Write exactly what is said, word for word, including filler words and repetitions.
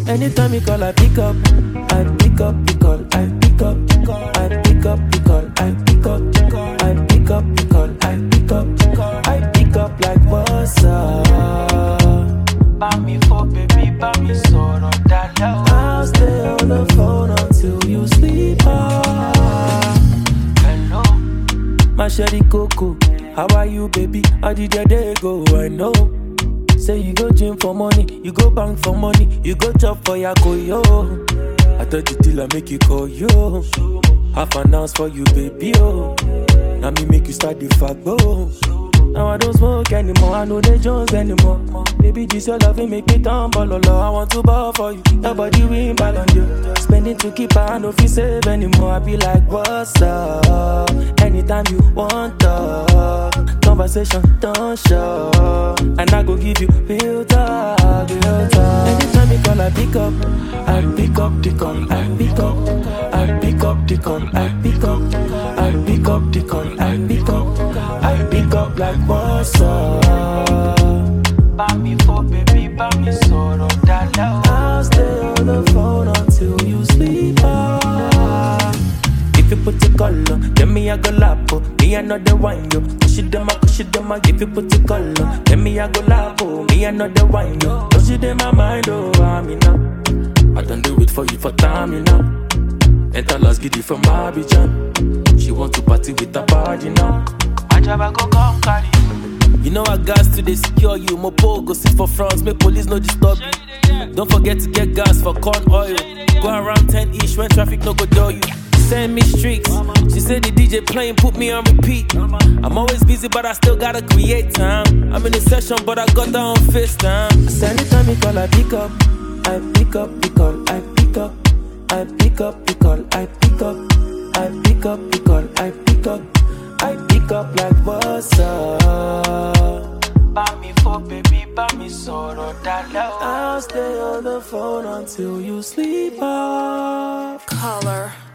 Anytime you call, I pick up. I pick up, you call, I pick up. I pick up, you call, I pick up. I pick up, you call, I pick up. I pick up like what's up. Buy me for baby, buy me solo dollar. I'll stay on the phone until you sleep off. Hello, My sherry coco, how are you, baby? How did your day go? I know. Say you go gym for money, you go bank for money, you go chop for your koyo. I thought you till I make you call yo. Half an ounce for you, baby, oh. Now me make you start the fagbo. Now I don't smoke anymore, I know they Jones anymore. Baby, this your love, it make me tumble, lolo. I want to ball for you, your body win ball on you. Spending to keep, I know if you save anymore. I be like, what's up? Anytime you want talk, conversation don't show. And I go give you real talk, real talk. Anytime you call, I pick up. I pick up the call, I pick up. I pick up the call, I pick up. I pick up the call, I pick up. I pick up like what's up. buy me for baby, buy me solo dollar. I'll stay on the phone until you sleep off. If you put your color, then me I go lapo. Me I know the wine yo. Push it them, I push it them. If you put your color, then me I go lapo. Me I know the wine yo. Push it in my mind, oh I'm in now. I done do it for you for time, you know. Enter Las Giddy from Abidjan. She want to party with her body now. My job I go come carry. You know I got to they secure you. Mopo go sit for France, make police no disturb you. Don't forget to get gas for corn oil. Go around ten ish when traffic no go door you. Send me streaks. She said the D J playing, put me on repeat. I'm always busy, but I still gotta create time. I'm in a session, but I got that on FaceTime. So anytime you call, I pick up. I pick up, you call, I pick up. I pick up, you call, I pick up. I pick up, you call, I pick up. I pick up like what's up. Buy me for baby, buy me solo dollar. I'll stay on the phone until you sleep off. Color.